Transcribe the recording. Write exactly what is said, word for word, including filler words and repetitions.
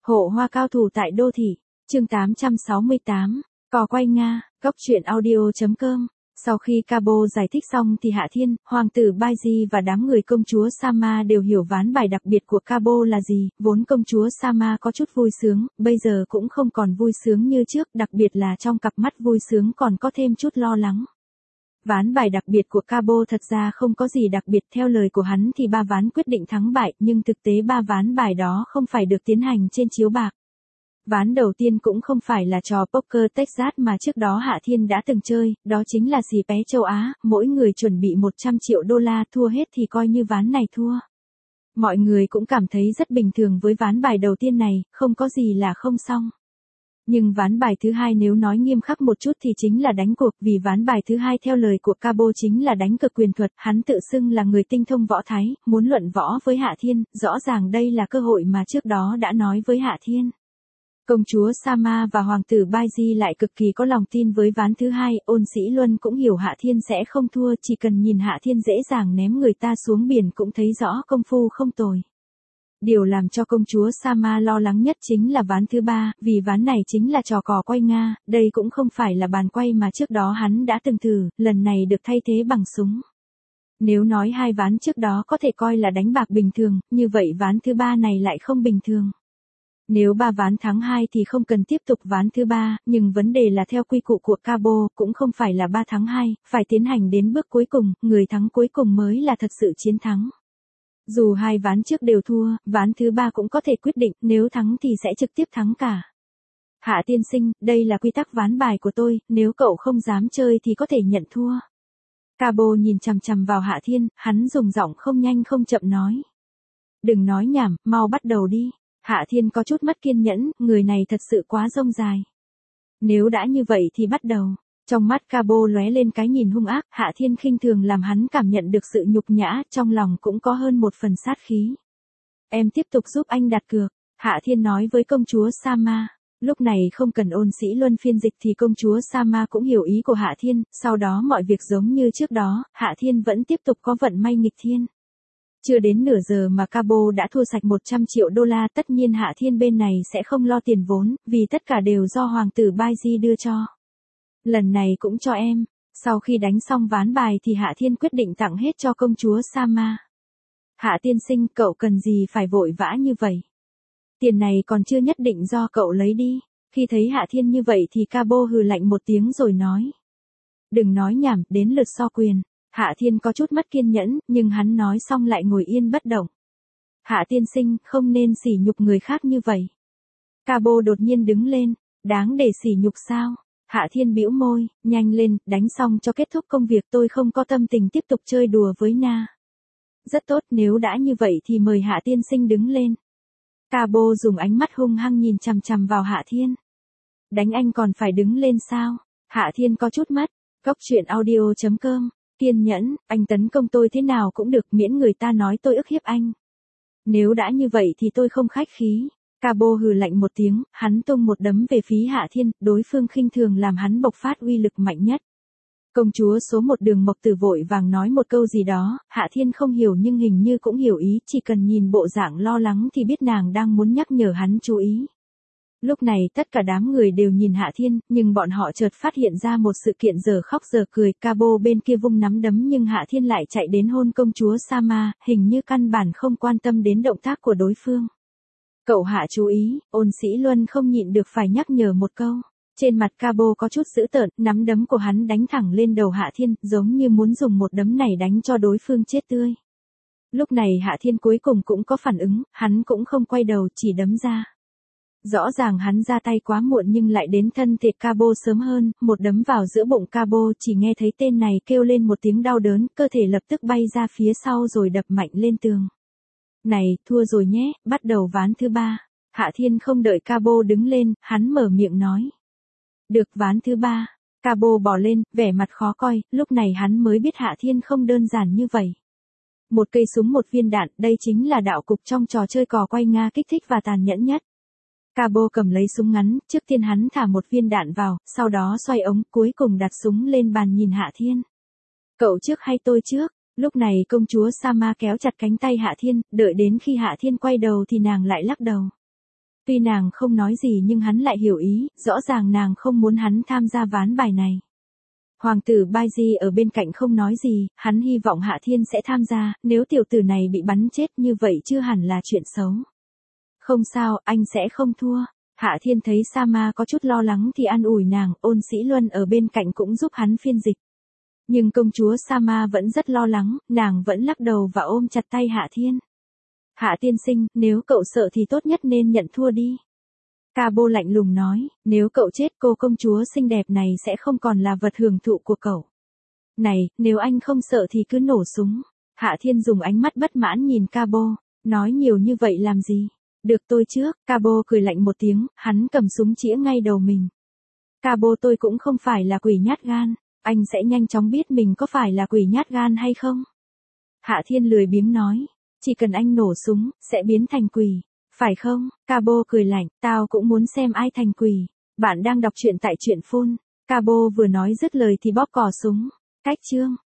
Hộ hoa cao thủ tại đô thị, chương tám trăm sáu mươi tám, cò quay Nga, góc truyện audio.com. Sau khi Cabo giải thích xong thì Hạ Thiên, hoàng tử Baiji và đám người công chúa Sama đều hiểu ván bài đặc biệt của Cabo là gì. Vốn công chúa Sama có chút vui sướng, bây giờ cũng không còn vui sướng như trước, đặc biệt là trong cặp mắt vui sướng còn có thêm chút lo lắng. Ván bài đặc biệt của Cabo thật ra không có gì đặc biệt, theo lời của hắn thì ba ván quyết định thắng bại, nhưng thực tế ba ván bài đó không phải được tiến hành trên chiếu bạc. Ván đầu tiên cũng không phải là trò poker Texas mà trước đó Hạ Thiên đã từng chơi, đó chính là xì pé châu Á, mỗi người chuẩn bị một trăm triệu đô la, thua hết thì coi như ván này thua. Mọi người cũng cảm thấy rất bình thường với ván bài đầu tiên này, không có gì là không xong. Nhưng ván bài thứ hai nếu nói nghiêm khắc một chút thì chính là đánh cuộc, vì ván bài thứ hai theo lời của Cabo chính là đánh cược quyền thuật, hắn tự xưng là người tinh thông võ thái, muốn luận võ với Hạ Thiên, rõ ràng đây là cơ hội mà trước đó đã nói với Hạ Thiên. Công chúa Sama và hoàng tử Baiji lại cực kỳ có lòng tin với ván thứ hai, Ôn Sĩ Luân cũng hiểu Hạ Thiên sẽ không thua, chỉ cần nhìn Hạ Thiên dễ dàng ném người ta xuống biển cũng thấy rõ công phu không tồi. Điều làm cho công chúa Sama lo lắng nhất chính là ván thứ ba, vì ván này chính là trò cò quay Nga, đây cũng không phải là bàn quay mà trước đó hắn đã từng thử, lần này được thay thế bằng súng. Nếu nói hai ván trước đó có thể coi là đánh bạc bình thường, như vậy ván thứ ba này lại không bình thường. Nếu ba ván thắng hai thì không cần tiếp tục ván thứ ba, nhưng vấn đề là theo quy củ của Cabo, cũng không phải là ba thắng hai, phải tiến hành đến bước cuối cùng, người thắng cuối cùng mới là thật sự chiến thắng. Dù hai ván trước đều thua, ván thứ ba cũng có thể quyết định, nếu thắng thì sẽ trực tiếp thắng cả. Hạ tiên sinh, đây là quy tắc ván bài của tôi, nếu cậu không dám chơi thì có thể nhận thua. Cabo nhìn chằm chằm vào Hạ Thiên, hắn dùng giọng không nhanh không chậm nói. Đừng nói nhảm, mau bắt đầu đi. Hạ Thiên có chút mất kiên nhẫn, người này thật sự quá rông dài. Nếu đã như vậy thì bắt đầu. Trong mắt Cabo lóe lên cái nhìn hung ác, Hạ Thiên khinh thường làm hắn cảm nhận được sự nhục nhã, trong lòng cũng có hơn một phần sát khí. Em tiếp tục giúp anh đặt cược, Hạ Thiên nói với công chúa Sama. Lúc này không cần Ôn Sĩ Luân phiên dịch thì công chúa Sama cũng hiểu ý của Hạ Thiên, sau đó mọi việc giống như trước đó, Hạ Thiên vẫn tiếp tục có vận may nghịch thiên. Chưa đến nửa giờ mà Cabo đã thua sạch một trăm triệu đô la, tất nhiên Hạ Thiên bên này sẽ không lo tiền vốn, vì tất cả đều do hoàng tử Baiji đưa cho. Lần này cũng cho em. Sau khi đánh xong ván bài thì Hạ Thiên quyết định tặng hết cho công chúa Sama. Hạ tiên sinh, cậu cần gì phải vội vã như vậy? Tiền này còn chưa nhất định do cậu lấy đi. Khi thấy Hạ Thiên như vậy thì Cabo hừ lạnh một tiếng rồi nói. Đừng nói nhảm, đến lượt so quyền. Hạ Thiên có chút mất kiên nhẫn, nhưng hắn nói xong lại ngồi yên bất động. Hạ tiên sinh, không nên sỉ nhục người khác như vậy. Cabo đột nhiên đứng lên. Đáng để sỉ nhục sao? Hạ Thiên bĩu môi, nhanh lên, đánh xong cho kết thúc công việc, tôi không có tâm tình tiếp tục chơi đùa với Na. Rất tốt, nếu đã như vậy thì mời Hạ tiên sinh đứng lên. Cabo dùng ánh mắt hung hăng nhìn chằm chằm vào Hạ Thiên. Đánh anh còn phải đứng lên sao? Hạ Thiên có chút mắt. Góc truyện audio.com. Kiên nhẫn, anh tấn công tôi thế nào cũng được, miễn người ta nói tôi ức hiếp anh. Nếu đã như vậy thì tôi không khách khí. Cabo hừ lạnh một tiếng, hắn tung một đấm về phía Hạ Thiên, đối phương khinh thường làm hắn bộc phát uy lực mạnh nhất. Công chúa số một Đường Mộc Tử vội vàng nói một câu gì đó, Hạ Thiên không hiểu nhưng hình như cũng hiểu ý, chỉ cần nhìn bộ dạng lo lắng thì biết nàng đang muốn nhắc nhở hắn chú ý. Lúc này tất cả đám người đều nhìn Hạ Thiên, nhưng bọn họ chợt phát hiện ra một sự kiện giờ khóc giờ cười, Cabo bên kia vung nắm đấm nhưng Hạ Thiên lại chạy đến hôn công chúa Sama, hình như căn bản không quan tâm đến động tác của đối phương. Cậu Hạ chú ý, Ôn Sĩ Luân không nhịn được phải nhắc nhở một câu. Trên mặt Cabo có chút dữ tợn, nắm đấm của hắn đánh thẳng lên đầu Hạ Thiên, giống như muốn dùng một đấm này đánh cho đối phương chết tươi. Lúc này Hạ Thiên cuối cùng cũng có phản ứng, hắn cũng không quay đầu, chỉ đấm ra. Rõ ràng hắn ra tay quá muộn nhưng lại đến thân thể Cabo sớm hơn, một đấm vào giữa bụng Cabo, chỉ nghe thấy tên này kêu lên một tiếng đau đớn, cơ thể lập tức bay ra phía sau rồi đập mạnh lên tường. Này, thua rồi nhé, bắt đầu ván thứ ba. Hạ Thiên không đợi Cabo đứng lên, hắn mở miệng nói. Được, ván thứ ba. Cabo bò lên, vẻ mặt khó coi, lúc này hắn mới biết Hạ Thiên không đơn giản như vậy. Một cây súng một viên đạn, đây chính là đạo cục trong trò chơi cò quay Nga kích thích và tàn nhẫn nhất. Cabo cầm lấy súng ngắn, trước tiên hắn thả một viên đạn vào, sau đó xoay ống, cuối cùng đặt súng lên bàn nhìn Hạ Thiên. Cậu trước hay tôi trước? Lúc này công chúa Sama kéo chặt cánh tay Hạ Thiên, đợi đến khi Hạ Thiên quay đầu thì nàng lại lắc đầu. Tuy nàng không nói gì nhưng hắn lại hiểu ý, rõ ràng nàng không muốn hắn tham gia ván bài này. Hoàng tử Baiji ở bên cạnh không nói gì, hắn hy vọng Hạ Thiên sẽ tham gia, nếu tiểu tử này bị bắn chết như vậy chưa hẳn là chuyện xấu. Không sao, anh sẽ không thua. Hạ Thiên thấy Sama có chút lo lắng thì an ủi nàng, Ôn Sĩ Luân ở bên cạnh cũng giúp hắn phiên dịch. Nhưng công chúa Sama vẫn rất lo lắng, nàng vẫn lắc đầu và ôm chặt tay Hạ Thiên. Hạ tiên sinh, nếu cậu sợ thì tốt nhất nên nhận thua đi. Cabo lạnh lùng nói, nếu cậu chết cô công chúa xinh đẹp này sẽ không còn là vật hưởng thụ của cậu. Này, nếu anh không sợ thì cứ nổ súng. Hạ Thiên dùng ánh mắt bất mãn nhìn Cabo, nói nhiều như vậy làm gì? Được tôi trước, Cabo cười lạnh một tiếng, hắn cầm súng chĩa ngay đầu mình. Cabo tôi cũng không phải là quỷ nhát gan, anh sẽ nhanh chóng biết mình có phải là quỷ nhát gan hay không. Hạ Thiên lười biếng nói, chỉ cần anh nổ súng, sẽ biến thành quỷ. Phải không? Cabo cười lạnh, tao cũng muốn xem ai thành quỷ. Bạn đang đọc truyện tại truyện phun. Cabo vừa nói dứt lời thì bóp cò súng. Cách chương.